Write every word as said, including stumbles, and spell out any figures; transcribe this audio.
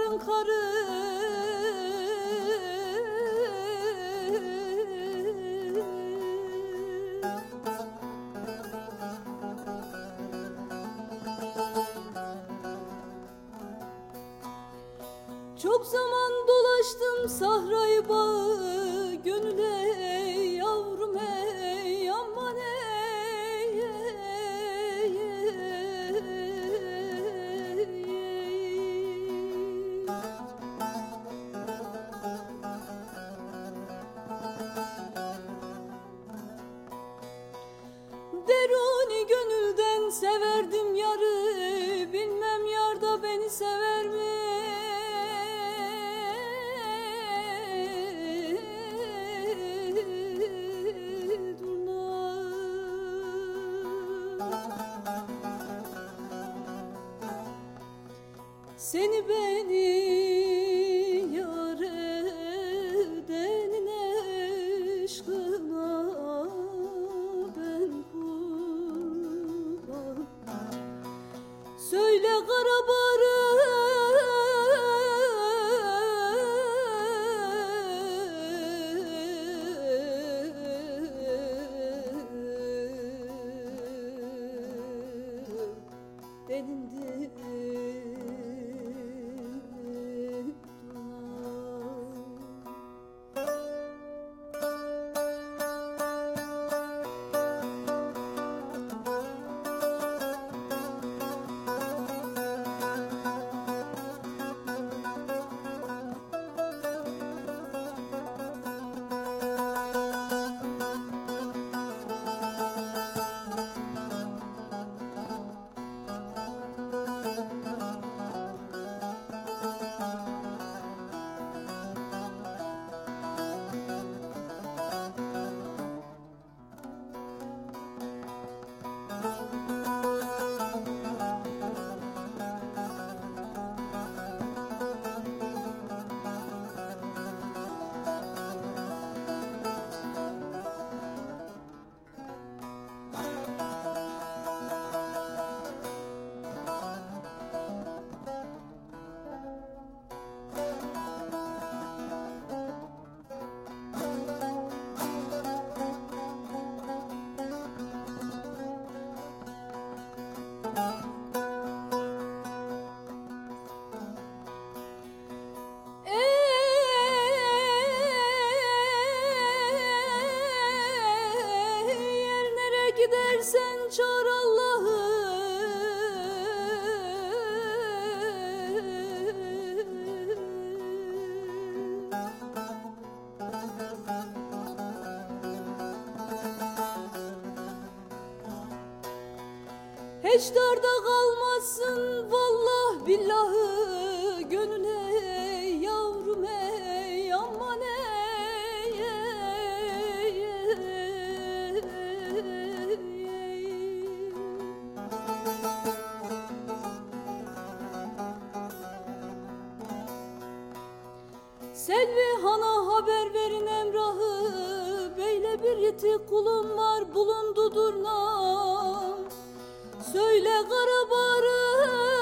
dağların karı. Çok zaman dolaştım sahrayı bağı, gönüle yavrum ey aman ey, ey, ey, ey. Deruni gönülden severdim yarı, bilmem yar da beni sever mi? Seni beni yar edenin aşkına ben kurban. Söyle kara denindi. Gidersen çağır Allah'ı. Hiç darda kalmazsın vallah billahi, gönüle yavrum ey aman ey, ey, ey, ey. Selvi Han'a haber verin emrahı, beyle bir yetik kulum var bulundu durnam. Söyle kara barı